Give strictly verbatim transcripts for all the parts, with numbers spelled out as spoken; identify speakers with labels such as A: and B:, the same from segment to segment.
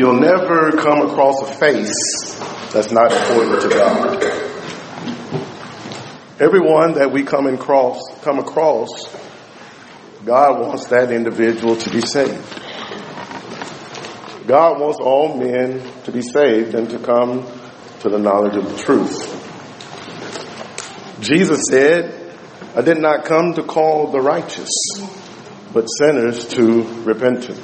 A: You'll never come across a face that's not important to God. Everyone that we come across, come across, God wants that individual to be saved. God wants all men to be saved and to come to the knowledge of the truth. Jesus said, I did not come to call the righteous, but sinners to repentance.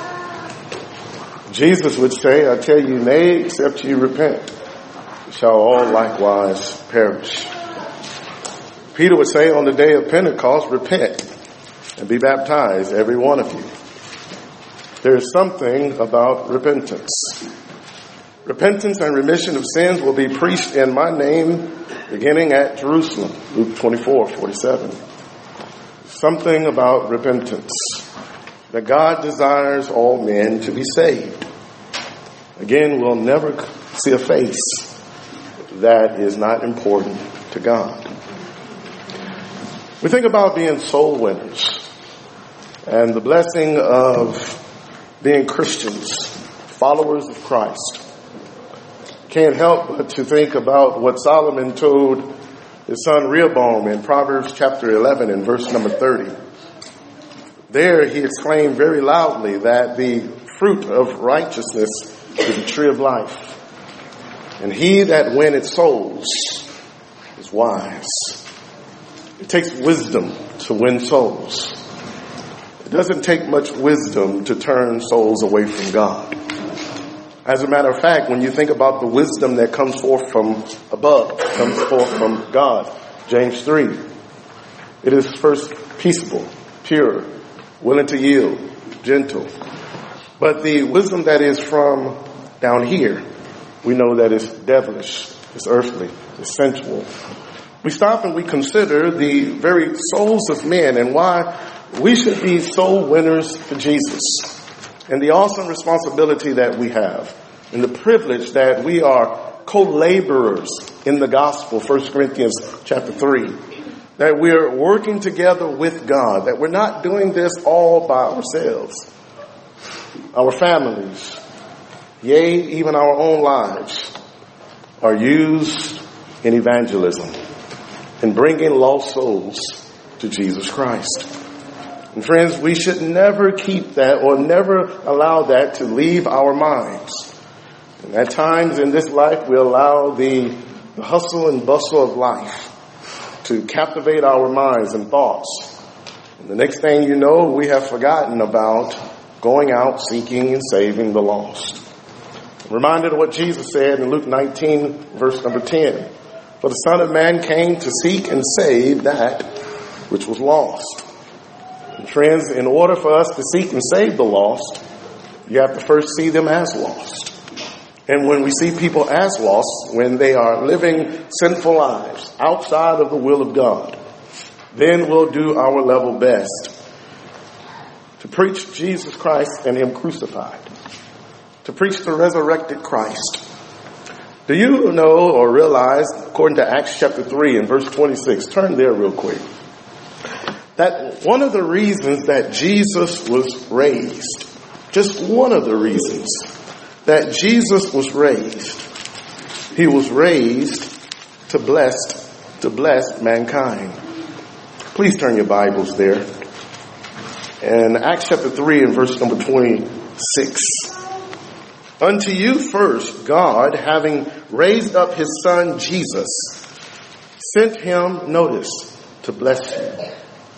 A: Jesus would say, I tell you, nay, except you repent, shall all likewise perish. Peter would say on the day of Pentecost, repent and be baptized, every one of you. There is something about repentance. Repentance and remission of sins will be preached in my name beginning at Jerusalem, Luke twenty-four forty-seven. Something about repentance. That God desires all men to be saved. Again, we'll never see a face that is not important to God. We think about being soul winners and the blessing of being Christians, followers of Christ. Can't help but to think about what Solomon told his son Rehoboam in Proverbs chapter eleven and verse number thirty. There he exclaimed very loudly that the fruit of righteousness is the tree of life. And he that winneth souls is wise. It takes wisdom to win souls. It doesn't take much wisdom to turn souls away from God. As a matter of fact, when you think about the wisdom that comes forth from above, comes forth from God, James three, it is first peaceable, pure, willing to yield, gentle. But the wisdom that is from down here, we know that it's devilish, it's earthly, it's sensual. We stop and we consider the very souls of men and why we should be soul winners for Jesus, and the awesome responsibility that we have, and the privilege that we are co-laborers in the gospel, First Corinthians chapter three, that we're working together with God, that we're not doing this all by ourselves. Our families, yea, even our own lives, are used in evangelism, in bringing lost souls to Jesus Christ. And friends, we should never keep that or never allow that to leave our minds. And at times in this life, we allow the, the hustle and bustle of life to captivate our minds and thoughts. And the next thing you know, we have forgotten about going out seeking and saving the lost. I'm reminded of what Jesus said in Luke nineteen, verse number ten. For the Son of Man came to seek and save that which was lost. And friends, in order for us to seek and save the lost, you have to first see them as lost. And when we see people as lost, when they are living sinful lives outside of the will of God, then we'll do our level best to preach Jesus Christ and Him crucified, to preach the resurrected Christ. Do you know or realize, according to Acts chapter three and verse twenty-six, turn there real quick, that one of the reasons that Jesus was raised, just one of the reasons that Jesus was raised, He was raised to bless, to bless mankind. Please turn your Bibles there. In Acts chapter three and verse number twenty-six. Unto you first, God, having raised up His Son Jesus, sent Him, notice, to bless you,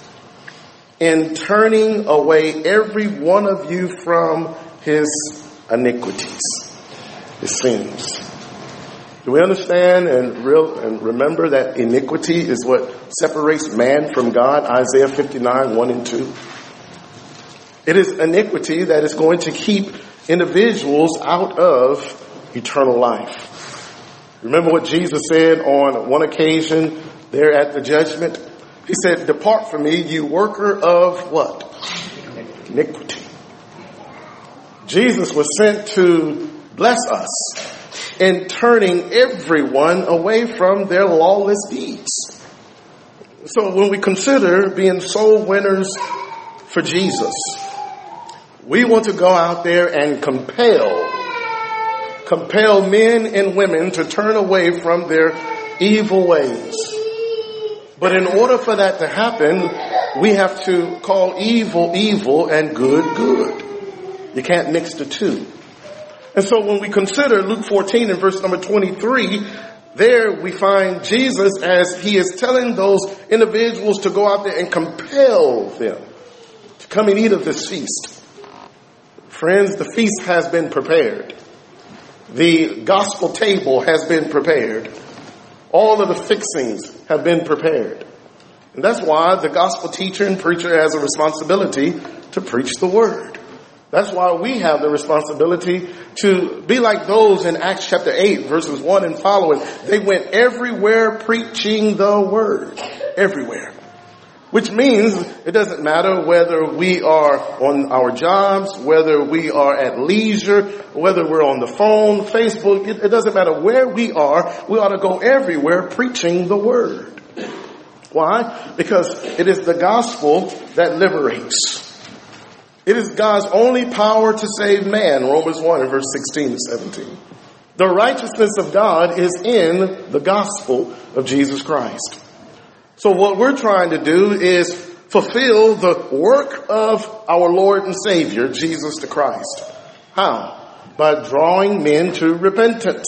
A: in turning away every one of you from his iniquities, his sins. Do we understand and real and remember that iniquity is what separates man from God? Isaiah fifty-nine, one and two. It is iniquity that is going to keep individuals out of eternal life. Remember what Jesus said on one occasion there at the judgment? He said, depart from me, you worker of what? Iniquity. Jesus was sent to bless us in turning everyone away from their lawless deeds. So when we consider being soul winners for Jesus, we want to go out there and compel compel men and women to turn away from their evil ways. But in order for that to happen, we have to call evil evil and good good. You can't mix the two. And so when we consider Luke fourteen and verse number twenty-three, there we find Jesus as he is telling those individuals to go out there and compel them to come and eat of this feast. Friends, the feast has been prepared. The gospel table has been prepared. All of the fixings have been prepared. And that's why the gospel teacher and preacher has a responsibility to preach the word. That's why we have the responsibility to be like those in Acts chapter eight, verses one and following. They went everywhere preaching the word. Everywhere. Which means it doesn't matter whether we are on our jobs, whether we are at leisure, whether we're on the phone, Facebook. It, it doesn't matter where we are. We ought to go everywhere preaching the word. Why? Because it is the gospel that liberates. It is God's only power to save man. Romans one and verse sixteen to seventeen. The righteousness of God is in the gospel of Jesus Christ. So what we're trying to do is fulfill the work of our Lord and Savior, Jesus the Christ. How? By drawing men to repentance.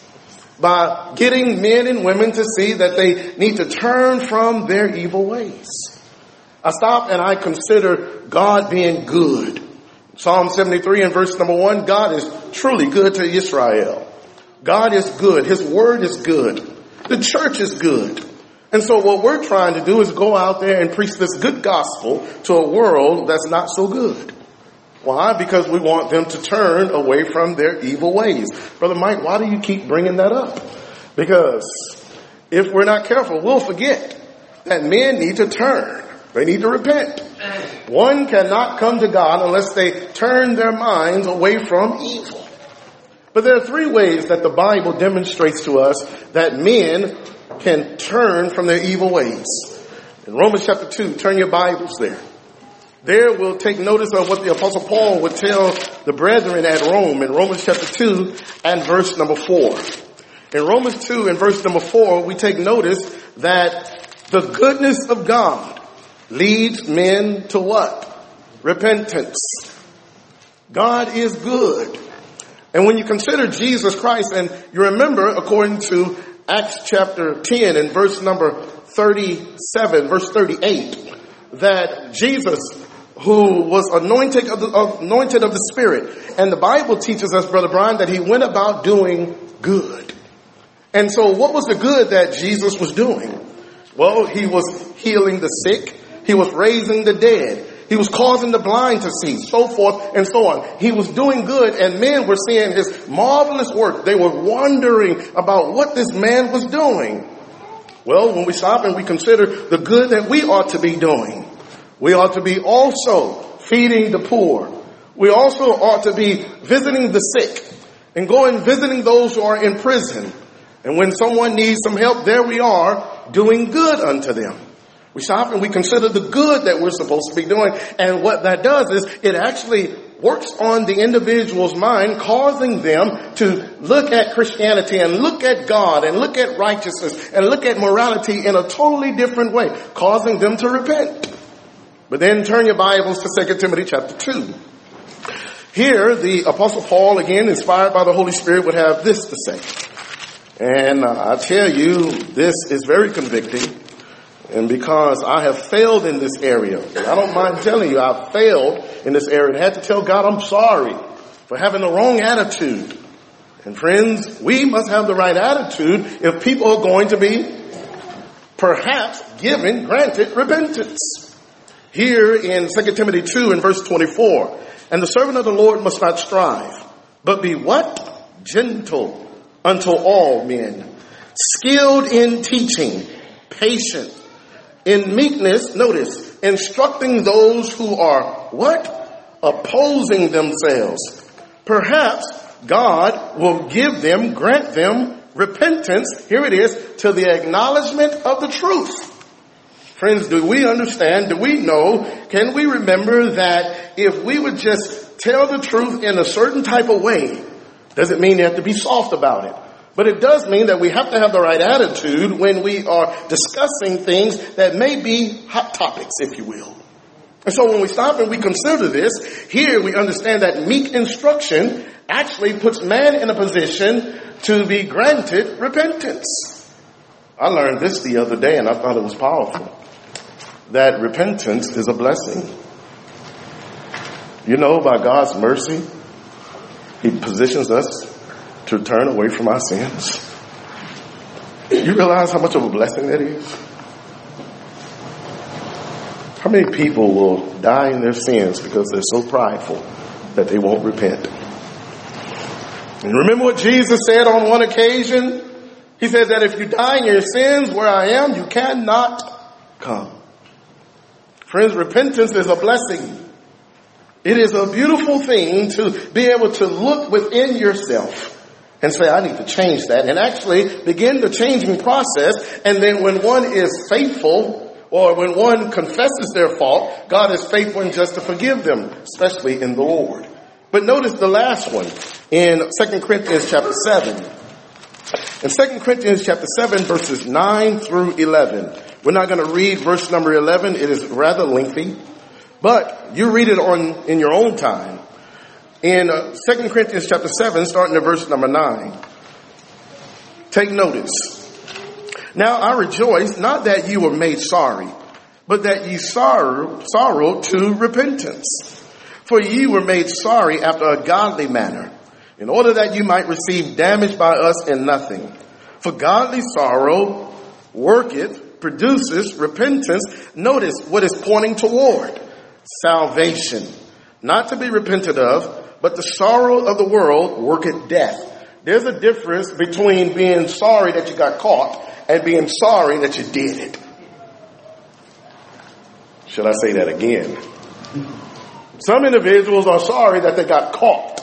A: By getting men and women to see that they need to turn from their evil ways. I stop and I consider God being good. Psalm seventy-three and verse number one, God is truly good to Israel. God is good. His word is good. The church is good. And so what we're trying to do is go out there and preach this good gospel to a world that's not so good. Why? Because we want them to turn away from their evil ways. Brother Mike, why do you keep bringing that up? Because if we're not careful, we'll forget that men need to turn. They need to repent. One cannot come to God unless they turn their minds away from evil. But there are three ways that the Bible demonstrates to us that men can turn from their evil ways. In Romans chapter two, turn your Bibles there. There we'll take notice of what the Apostle Paul would tell the brethren at Rome in Romans chapter two and verse number four. In Romans two and verse number four, we take notice that the goodness of God leads men to what? Repentance. God is good. And when you consider Jesus Christ, and you remember according to Acts chapter ten and verse number thirty-seven, verse thirty-eight, that Jesus, who was anointed of, the, of, anointed of the Spirit, and the Bible teaches us, Brother Brian, that he went about doing good. And so what was the good that Jesus was doing? Well, he was healing the sick. He was raising the dead. He was causing the blind to see, so forth and so on. He was doing good, and men were seeing his marvelous work. They were wondering about what this man was doing. Well, when we stop and we consider the good that we ought to be doing, we ought to be also feeding the poor. We also ought to be visiting the sick and going visiting those who are in prison. And when someone needs some help, there we are doing good unto them. We stop and we consider the good that we're supposed to be doing. And what that does is it actually works on the individual's mind, causing them to look at Christianity and look at God and look at righteousness and look at morality in a totally different way, causing them to repent. But then turn your Bibles to Second Timothy chapter two. Here, the Apostle Paul, again, inspired by the Holy Spirit, would have this to say. And uh, I tell you, this is very convicting. And because I have failed in this area, I don't mind telling you, I've failed in this area and had to tell God I'm sorry for having the wrong attitude. And friends, we must have the right attitude if people are going to be perhaps given, granted repentance. Here in Second Timothy two and verse twenty-four, and the servant of the Lord must not strive, but be what? Gentle unto all men, skilled in teaching, patient, in meekness, notice, instructing those who are what? Opposing themselves. Perhaps God will give them, grant them repentance, here it is, to the acknowledgement of the truth. Friends, do we understand, do we know, can we remember that if we would just tell the truth in a certain type of way, Doesn't mean you have to be soft about it. But it does mean that we have to have the right attitude when we are discussing things that may be hot topics, if you will. And so when we stop and we consider this, here we understand that meek instruction actually puts man in a position to be granted repentance. I learned this the other day and I thought it was powerful. That repentance is a blessing. You know, by God's mercy, He positions us to turn away from our sins. You realize how much of a blessing that is? How many people will die in their sins because they're so prideful that they won't repent? And remember what Jesus said on one occasion? He said that if you die in your sins where I am, you cannot come. Friends, repentance is a blessing. It is a beautiful thing to be able to look within yourself and say, I need to change that, and actually begin the changing process. And then when one is faithful, or when one confesses their fault, God is faithful and just to forgive them, especially in the Lord. But notice the last one in Second Corinthians chapter seven. In Second Corinthians chapter seven, verses nine through eleven. We're not going to read verse number eleven. It is rather lengthy. But you read it on in your own time. In uh, Second Corinthians chapter seven, starting at verse number nine. Take notice. Now I rejoice, not that you were made sorry, but that ye sorrow, sorrow to repentance. For ye were made sorry after a godly manner, in order that you might receive damage by us in nothing. For godly sorrow worketh, produces repentance. Notice what is pointing toward. Salvation. Not to be repented of, but the sorrow of the world worketh death. There's a difference between being sorry that you got caught and being sorry that you did it. Shall I say that again? Some individuals are sorry that they got caught.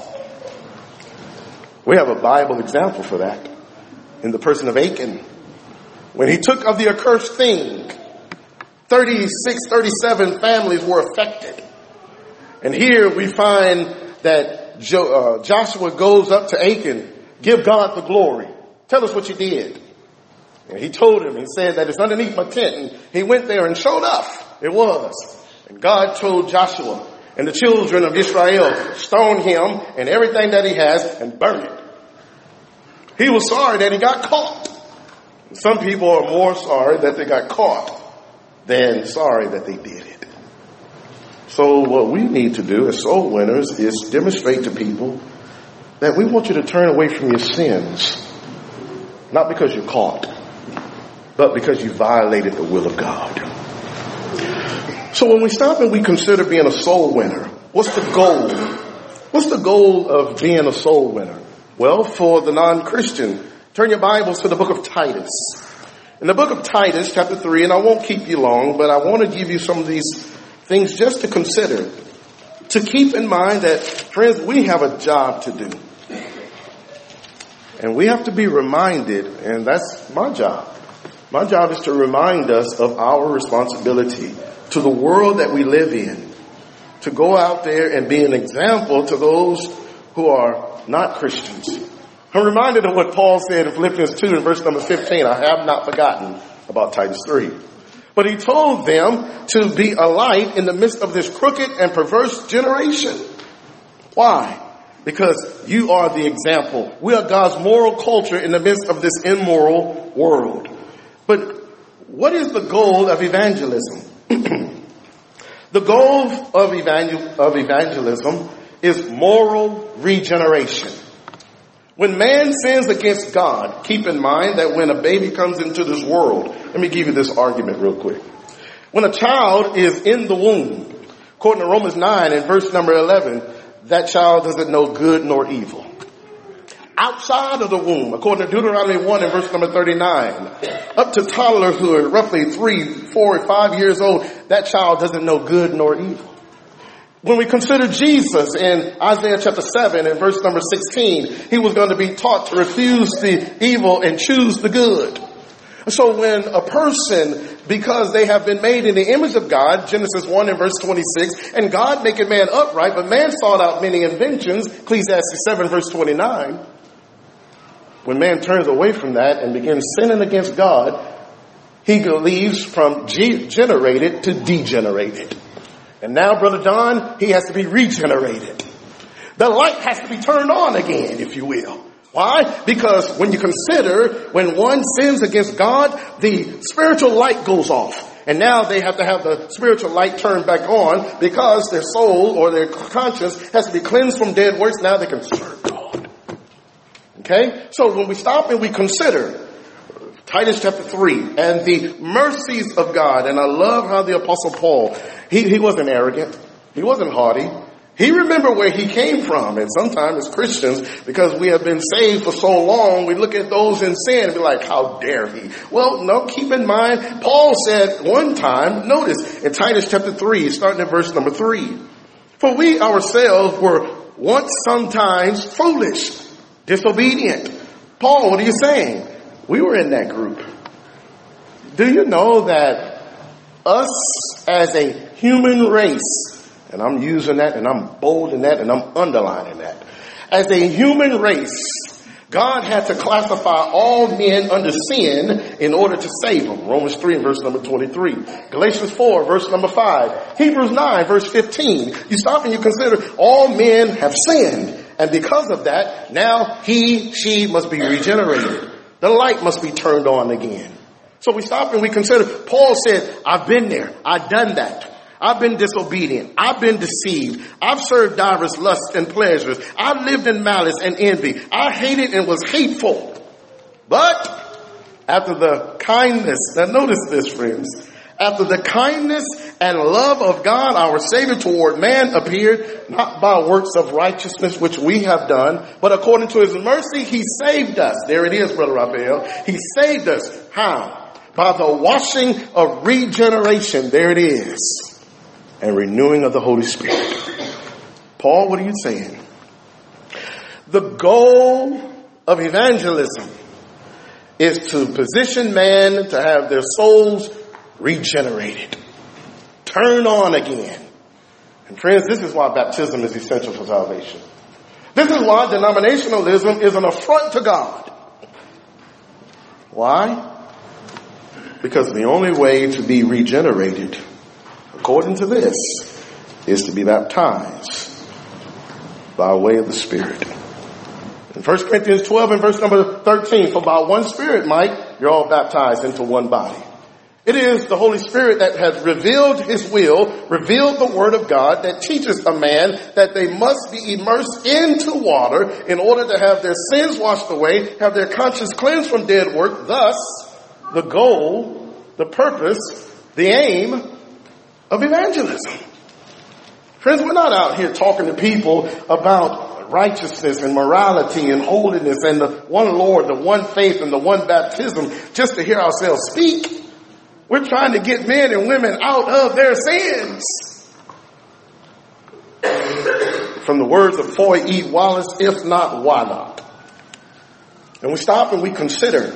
A: We have a Bible example for that in the person of Achan. When he took of the accursed thing, thirty-six, thirty-seven families were affected. And here we find that jo- uh, Joshua goes up to Achan, give God the glory. Tell us what you did. And he told him, he said that it's underneath my tent. And he went there and showed up. It was. And God told Joshua and the children of Israel, stone him and everything that he has and burn it. He was sorry that he got caught. Some people are more sorry that they got caught than sorry that they did it. So what we need to do as soul winners is demonstrate to people that we want you to turn away from your sins, not because you're caught, but because you violated the will of God. So when we stop and we consider being a soul winner, what's the goal? What's the goal of being a soul winner? Well, for the non-Christian, turn your Bibles to the book of Titus. In the book of Titus, chapter three, and I won't keep you long, but I want to give you some of these things just to consider. To keep in mind that, friends, we have a job to do. And we have to be reminded, and that's my job. My job is to remind us of our responsibility to the world that we live in. To go out there and be an example to those who are not Christians. I'm reminded of what Paul said in Philippians two and verse number fifteen. I have not forgotten about Titus three. But he told them to be a light in the midst of this crooked and perverse generation. Why? Because you are the example. We are God's moral culture in the midst of this immoral world. But what is the goal of evangelism? The goal of, evangel- of evangelism is moral regeneration. When man sins against God, keep in mind that when a baby comes into this world, let me give you this argument real quick. When a child is in the womb, according to Romans nine and verse number eleven, that child doesn't know good nor evil. Outside of the womb, according to Deuteronomy one and verse number thirty-nine, up to toddlerhood, roughly three, four, or five years old, that child doesn't know good nor evil. When we consider Jesus in Isaiah chapter seven and verse number sixteen, he was going to be taught to refuse the evil and choose the good. So when a person because they have been made in the image of God, Genesis one and verse twenty-six, and God maketh man upright, but man sought out many inventions, Ecclesiastes seven verse twenty-nine. When man turns away from that and begins sinning against God, he leaves from G- generated to degenerated. And now, Brother Don, he has to be regenerated. The light has to be turned on again, if you will. Why? Because when you consider when one sins against God, the spiritual light goes off. And now they have to have the spiritual light turned back on because their soul or their conscience has to be cleansed from dead works. Now they can serve God. Okay? So when we stop and we consider Titus chapter three and the mercies of God, and I love how the Apostle Paul, he, he wasn't arrogant. He wasn't haughty. He remembered where he came from. And sometimes as Christians, because we have been saved for so long, we look at those in sin and be like, how dare he? Well, no, keep in mind, Paul said one time, notice in Titus chapter three, starting at verse number three, for we ourselves were once sometimes foolish, disobedient. Paul, what are you saying? We were in that group. Do you know that us as a human race, and I'm using that and I'm bolding that and I'm underlining that. As a human race, God had to classify all men under sin in order to save them. Romans three and verse number twenty-three. Galatians four verse number five. Hebrews nine verse fifteen. You stop and you consider all men have sinned. And because of that, now he, she must be regenerated. The light must be turned on again. So we stop and we consider, Paul said, I've been there. I've done that. I've been disobedient. I've been deceived. I've served divers lusts and pleasures. I've lived in malice and envy. I hated and was hateful. But after the kindness, now notice this, friends. After the kindness and love of God, our Savior toward man appeared, not by works of righteousness which we have done, but according to his mercy, he saved us. There it is, Brother Raphael. He saved us. How? By the washing of regeneration. There it is. And renewing of the Holy Spirit. Paul, what are you saying? The goal of evangelism is to position man to have their souls regenerated. Turn on again. And friends, this is why baptism is essential for salvation. This is why denominationalism is an affront to God. Why? Because the only way to be regenerated, according to this, is to be baptized by way of the Spirit. In First Corinthians twelve and verse number thirteen, for by one Spirit, Mike, you're all baptized into one body. It is the Holy Spirit that has revealed his will, revealed the word of God, that teaches a man that they must be immersed into water in order to have their sins washed away, have their conscience cleansed from dead work. Thus, the goal, the purpose, the aim of evangelism. Friends, we're not out here talking to people about righteousness and morality and holiness and the one Lord, the one faith and the one baptism just to hear ourselves speak. We're trying to get men and women out of their sins. From the words of Foy E. Wallace, if not, why not? And we stop and we consider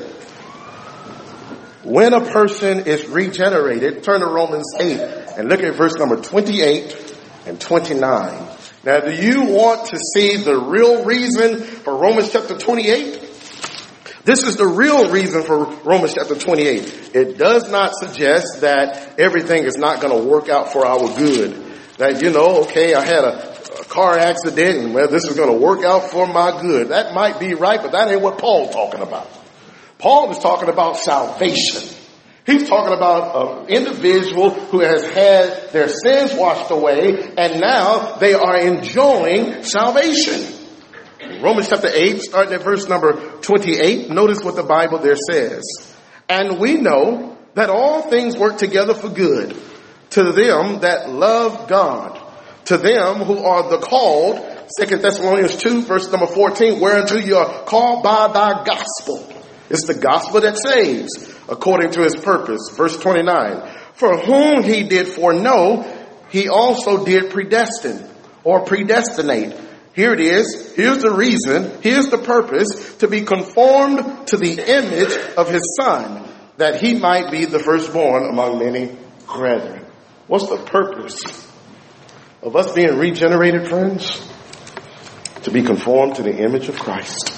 A: when a person is regenerated. Turn to Romans eight and look at verse number twenty-eight and twenty-nine. Now, do you want to see the real reason for Romans chapter twenty-eight? This is the real reason for Romans chapter twenty-eight. It does not suggest that everything is not going to work out for our good. That, you know, okay, I had a, a car accident and well, this is going to work out for my good. That might be right, but that ain't what Paul's talking about. Paul is talking about salvation. He's talking about an individual who has had their sins washed away and now they are enjoying salvation. Romans chapter eight, starting at verse number twenty-eight, notice what the Bible there says. And we know that all things work together for good to them that love God, to them who are the called, Second Thessalonians two, verse number fourteen, whereunto you are called by thy gospel. It's the gospel that saves, according to his purpose. Verse twenty-nine, for whom he did foreknow, he also did predestine or predestinate. Here it is. Here's the reason. Here's the purpose. To be conformed to the image of his son, that he might be the firstborn among many brethren. What's the purpose of us being regenerated, friends? To be conformed to the image of Christ.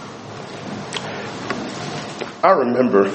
A: I remember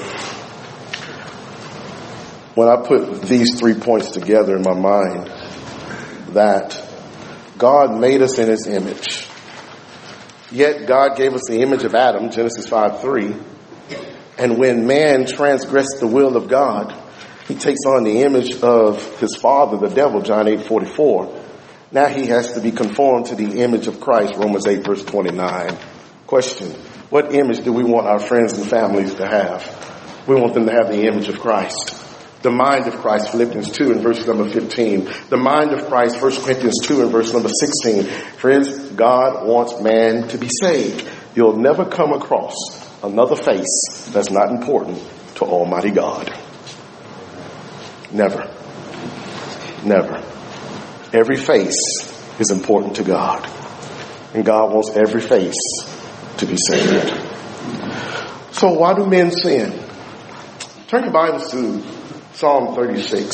A: when I put these three points together in my mind, that God made us in his image. Yet God gave us the image of Adam, Genesis five three. And when man transgressed the will of God, he takes on the image of his father, the devil, John eight forty-four. Now he has to be conformed to the image of Christ, Romans eight verse twenty-nine. Question: what image do we want our friends and families to have? We want them to have the image of Christ. The mind of Christ, Philippians two and verse number fifteen. The mind of Christ, First Corinthians two and verse number sixteen. Friends, God wants man to be saved. You'll never come across another face that's not important to Almighty God. Never. Never. Every face is important to God. And God wants every face to be saved. So why do men sin? Turn your Bibles to Psalm thirty-six.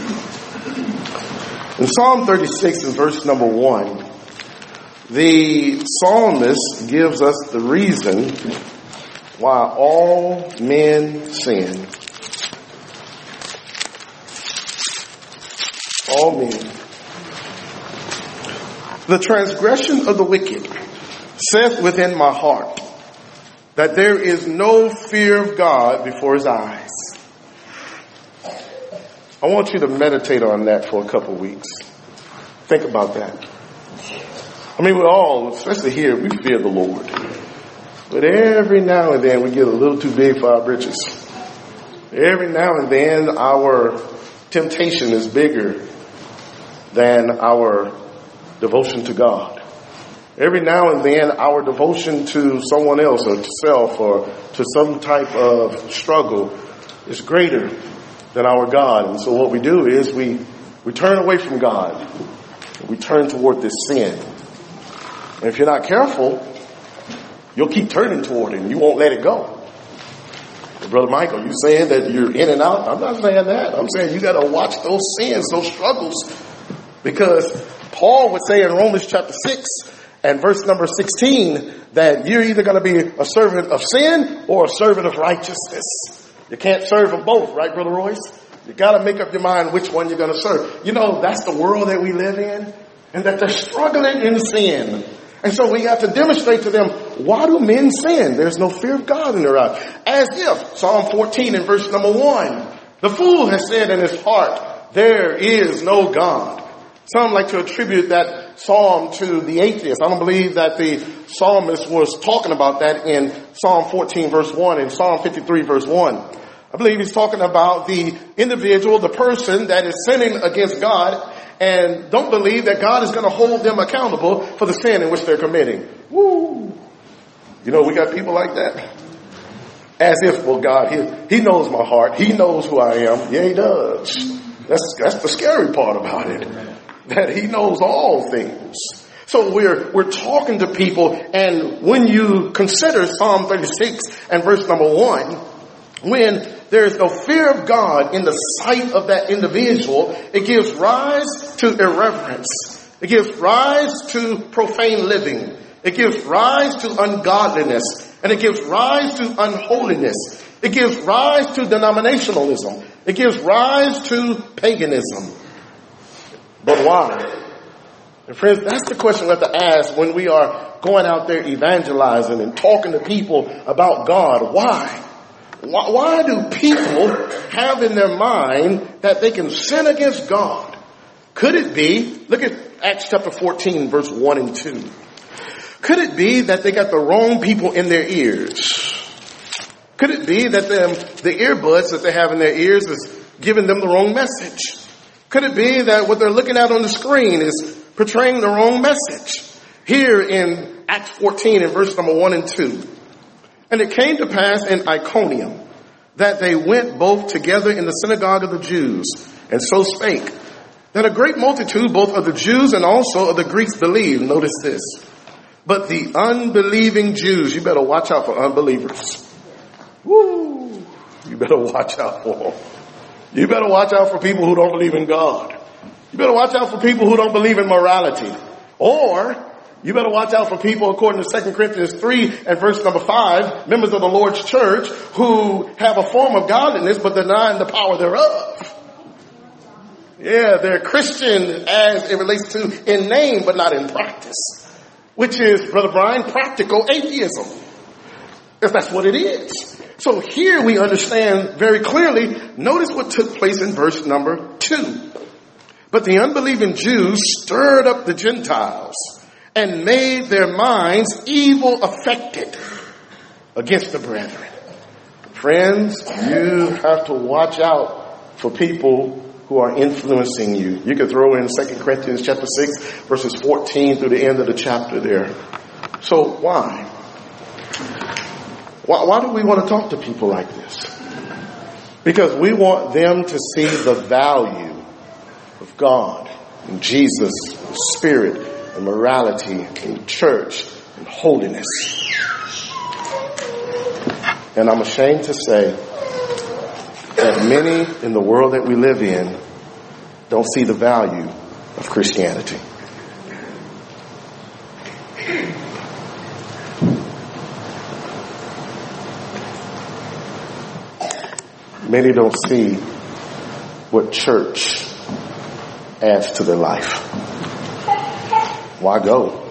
A: In Psalm thirty-six, in verse number one, the psalmist gives us the reason why all men sin. All men. The transgression of the wicked saith within my heart that there is no fear of God before his eyes. I want you to meditate on that for a couple weeks. Think about that. I mean, we all, especially here, we fear the Lord. But every now and then we get a little too big for our britches. Every now and then our temptation is bigger than our devotion to God. Every now and then our devotion to someone else or to self or to some type of struggle is greater than our God. And so what we do is we, we turn away from God. We turn toward this sin. And if you're not careful, you'll keep turning toward it and you won't let it go. Brother Mike, are you saying that you're in and out? I'm not saying that. I'm saying you got to watch those sins, those struggles. Because Paul would say in Romans chapter six and verse number sixteen that you're either going to be a servant of sin or a servant of righteousness. You can't serve them both, right, Brother Royce? You got to make up your mind which one you're going to serve. You know, that's the world that we live in, and that they're struggling in sin. And so we have to demonstrate to them, why do men sin? There's no fear of God in their eyes. As if, Psalm fourteen and verse number one, the fool has said in his heart, there is no God. Some like to attribute that psalm to the atheist. I don't believe that the psalmist was talking about that in Psalm fourteen verse one and Psalm fifty-three verse one. I believe he's talking about the individual, the person that is sinning against God and don't believe that God is going to hold them accountable for the sin in which they're committing. Woo! You know, we got people like that. As if, well, God, he, he knows my heart. He knows who I am. Yeah, he does. That's, that's the scary part about it. That he knows all things. So we're, we're talking to people, and when you consider Psalm thirty-six and verse number one, when there is no fear of God in the sight of that individual, it gives rise to irreverence. It gives rise to profane living. It gives rise to ungodliness. And it gives rise to unholiness. It gives rise to denominationalism. It gives rise to paganism. But why? And friends, that's the question we have to ask when we are going out there evangelizing and talking to people about God. Why? Why, why do people have in their mind that they can sin against God? Could it be, look at Acts chapter fourteen, verse one and two. Could it be that they got the wrong people in their ears? Could it be that them, the earbuds that they have in their ears is giving them the wrong message? Could it be that what they're looking at on the screen is portraying the wrong message? Here in Acts fourteen and verse number one and two. And it came to pass in Iconium that they went both together in the synagogue of the Jews, and so spake, that a great multitude both of the Jews and also of the Greeks believed. Notice this. But the unbelieving Jews, you better watch out for unbelievers. Woo! You better watch out for them. You better watch out for people who don't believe in God. You better watch out for people who don't believe in morality. Or you better watch out for people, according to Second Corinthians three and verse number five, members of the Lord's church who have a form of godliness but denying the power thereof. Yeah, they're Christian as it relates to in name but not in practice. Which is, Brother Brian, practical atheism. If that's what it is. So here we understand very clearly, notice what took place in verse number two. But the unbelieving Jews stirred up the Gentiles and made their minds evil affected against the brethren. Friends, you have to watch out for people who are influencing you. You can throw in Second Corinthians chapter six, verses fourteen through the end of the chapter there. So why? Why, why do we want to talk to people like this? Because we want them to see the value of God and Jesus, and Spirit, and morality, and church, and holiness. And I'm ashamed to say that many in the world that we live in don't see the value of Christianity. Many don't see what church adds to their life. Why go?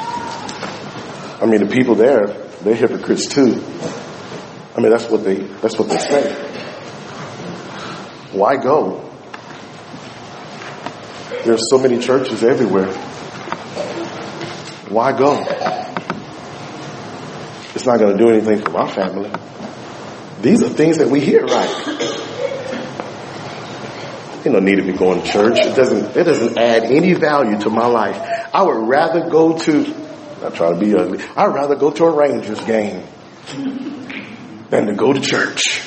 A: I mean, the people there, they're hypocrites too. I mean, that's what they, that's what they say. Why go? There's so many churches everywhere. Why go? It's not going to do anything for my family. These are things that we hear, right? You don't need to be going to church. It doesn't, it doesn't add any value to my life. I would rather go to, I'm trying to be ugly, I'd rather go to a Rangers game than to go to church.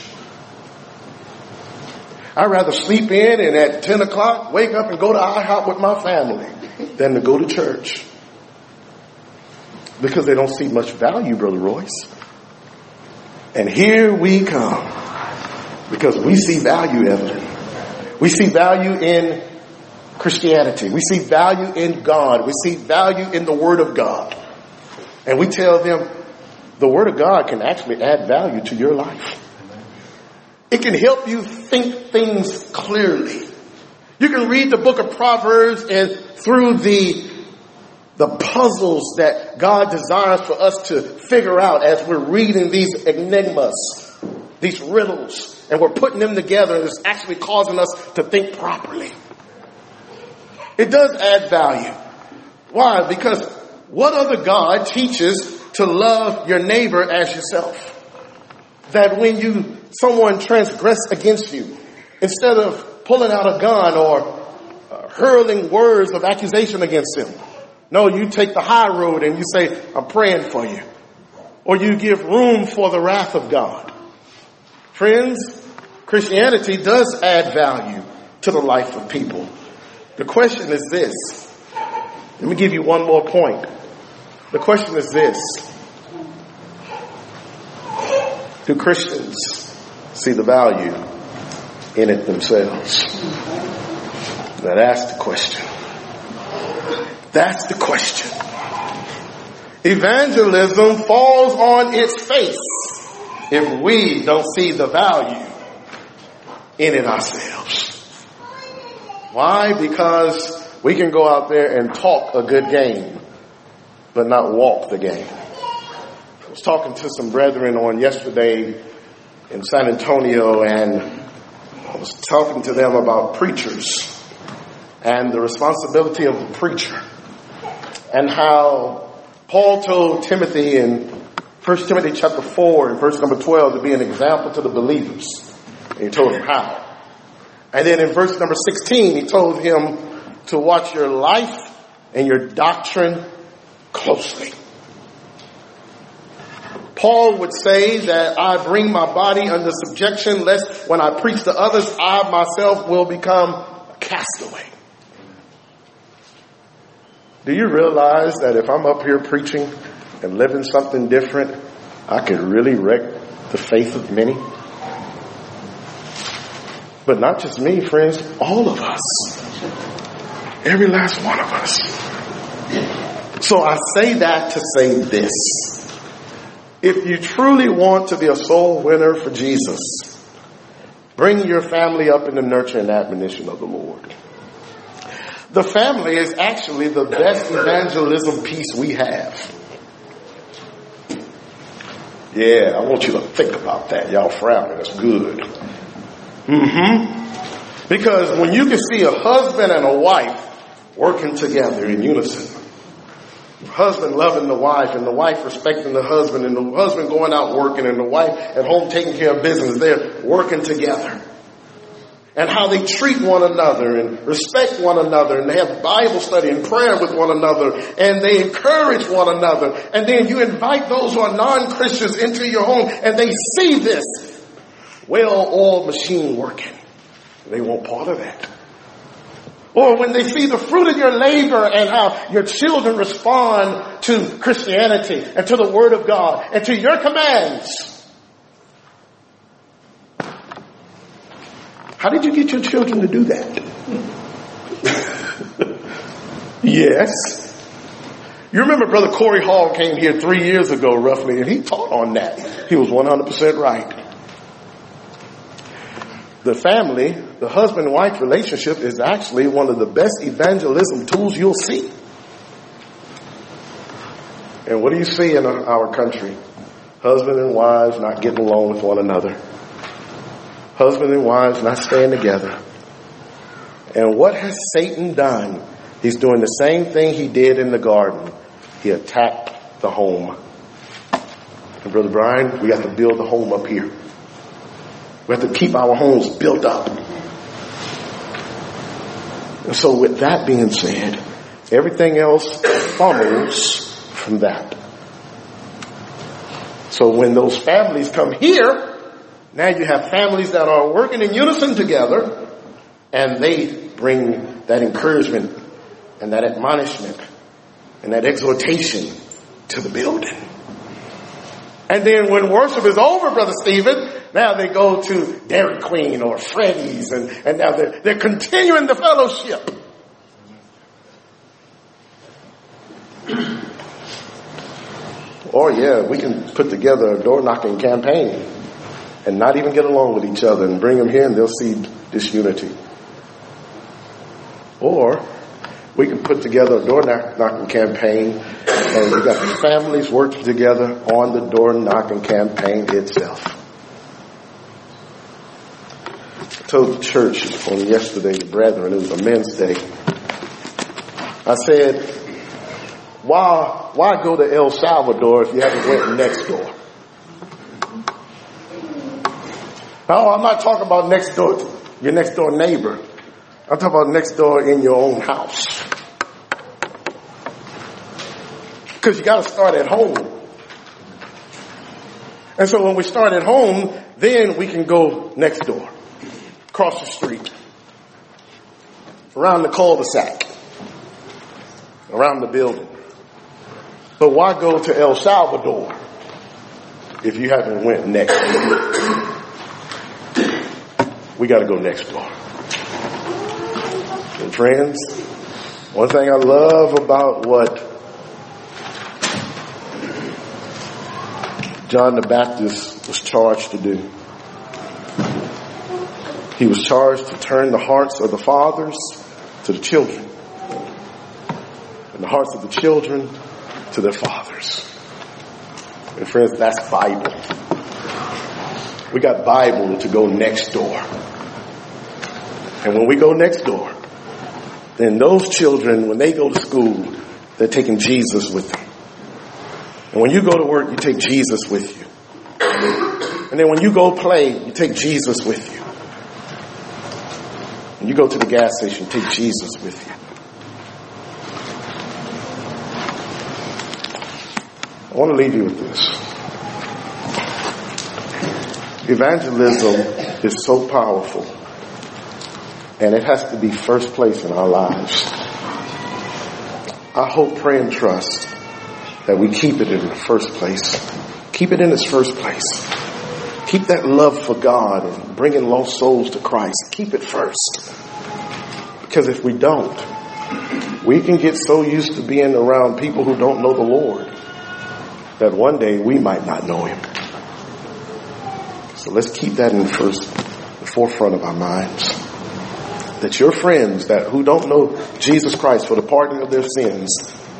A: I'd rather sleep in and at ten o'clock wake up and go to IHOP with my family than to go to church. Because they don't see much value, Brother Royce. And here we come. Because we see value, Evelyn. We see value in Christianity. We see value in God. We see value in the Word of God. And we tell them the Word of God can actually add value to your life. It can help you think things clearly. You can read the book of Proverbs and through the, the puzzles that God desires for us to figure out as we're reading these enigmas, these riddles, and we're putting them together, and it's actually causing us to think properly. It does add value. Why? Because what other God teaches to love your neighbor as yourself? That when you someone transgress against you, instead of pulling out a gun or uh, hurling words of accusation against them, no, you take the high road and you say, I'm praying for you. Or you give room for the wrath of God. Friends, Christianity does add value to the life of people. The question is this. Let me give you one more point. The question is this. Do Christians see the value in it themselves? Now that's the question. That's the question. Evangelism falls on its face if we don't see the value in it ourselves. Why? Because we can go out there and talk a good game, but not walk the game. I was talking to some brethren on yesterday in San Antonio, and I was talking to them about preachers and the responsibility of the preacher, and how Paul told Timothy in First Timothy chapter four and verse number twelve to be an example to the believers. And he told him how. And then in verse number sixteen, he told him to watch your life and your doctrine closely. Paul would say that I bring my body under subjection, lest when I preach to others, I myself will become a castaway. Do you realize that if I'm up here preaching and living something different, I could really wreck the faith of many? But not just me, friends, all of us. Every last one of us. So I say that to say this. If you truly want to be a soul winner for Jesus, bring your family up in the nurture and admonition of the Lord. The family is actually the best evangelism piece we have. Yeah, I want you to think about that. Y'all frowning. That's good. Mm-hmm. Because when you can see a husband and a wife working together in unison, husband loving the wife and the wife respecting the husband and the husband going out working and the wife at home taking care of business, they're working together. And how they treat one another and respect one another, and they have Bible study and prayer with one another, and they encourage one another. And then you invite those who are non-Christians into your home, and they see this well-oiled machine working. They want part of that. Or when they see the fruit of your labor and how your children respond to Christianity and to the Word of God and to your commands. How did you get your children to do that? Yes. You remember Brother Corey Hall came here three years ago roughly, and he taught on that. He was one hundred percent right. The family, the husband and wife relationship is actually one of the best evangelism tools you'll see. And what do you see in our country? Husband and wives not getting along with one another. Husband and wives not staying together. And what has Satan done? He's doing the same thing he did in the garden. He attacked the home. And Brother Brian, we have to build the home up here. We have to keep our homes built up. And so with that being said, everything else follows from that. So when those families come here, now you have families that are working in unison together, and they bring that encouragement and that admonishment and that exhortation to the building. And then when worship is over, Brother Stephen, now they go to Dairy Queen or Freddy's, and, and now they're, they're continuing the fellowship. Or yeah, we can put together a door knocking campaign and not even get along with each other and bring them here and they'll see disunity. Or we can put together a door knocking campaign and we got the families working together on the door knocking campaign itself. I told the church on yesterday, the brethren, it was a men's day. I said, why, why go to El Salvador if you haven't went next door? No, I'm not talking about next door, your next door neighbor. I'm talking about next door in your own house. Because you got to start at home. And so when we start at home, then we can go next door, across the street, around the cul-de-sac, around the building. But why go to El Salvador if you haven't went next door? We got to go next door. And friends, one thing I love about what John the Baptist was charged to do, he was charged to turn the hearts of the fathers to the children, and the hearts of the children to their fathers. And friends, that's Bible. We got Bible to go next door. And when we go next door, then those children, when they go to school, they're taking Jesus with them. And when you go to work, you take Jesus with you. And then when you go play, you take Jesus with you. When you go to the gas station, you take Jesus with you. I want to leave you with this. Evangelism is so powerful, and it has to be first place in our lives. I hope, pray, and trust that we keep it in the first place. Keep it in its first place. Keep that love for God and bringing lost souls to Christ. Keep it first. Because if we don't, we can get so used to being around people who don't know the Lord that one day we might not know him. So let's keep that in the first, the forefront of our minds. That your friends that who don't know Jesus Christ for the pardon of their sins,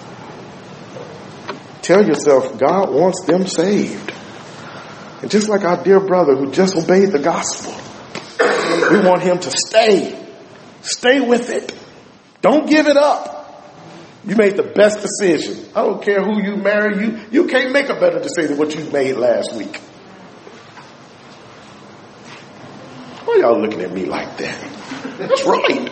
A: tell yourself God wants them saved. And just like our dear brother who just obeyed the gospel, we want him to stay. Stay with it. Don't give it up. You made the best decision. I don't care who you marry. You, you can't make a better decision than what you made last week. Why y'all looking at me like that? That's right.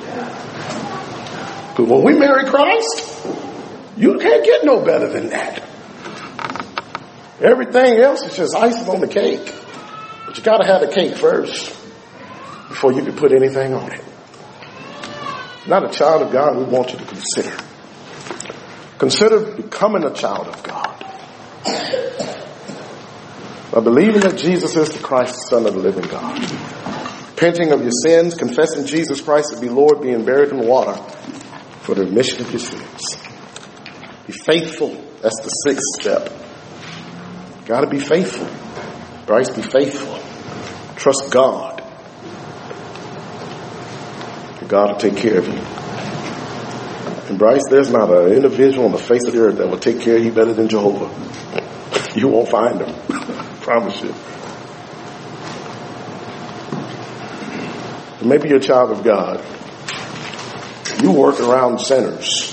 A: But when we marry Christ, you can't get no better than that. Everything else is just icing on the cake. But you got to have the cake first before you can put anything on it. Not a child of God, we want you to consider. Consider becoming a child of God. By believing that Jesus is the Christ, the Son of the living God. Repenting of your sins, confessing Jesus Christ to be Lord, being buried in water for the remission of your sins. Be faithful. That's the sixth step. Got to be faithful. Bryce, be faithful. Trust God. God will take care of you. And Bryce, there's not an individual on the face of the earth that will take care of you better than Jehovah. You won't find him. I promise you. Maybe you're a child of God. You work around sinners.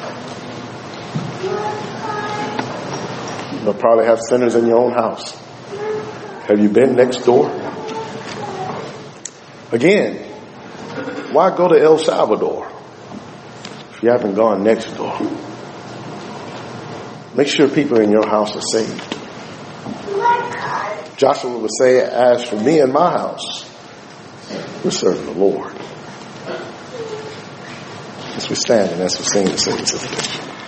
A: You'll probably have sinners in your own house. Have you been next door? Again, why go to El Salvador if you haven't gone next door? Make sure people in your house are saved. Joshua would say, as for me and my house, we're serving the Lord. As we stand and as we sing the service of the day.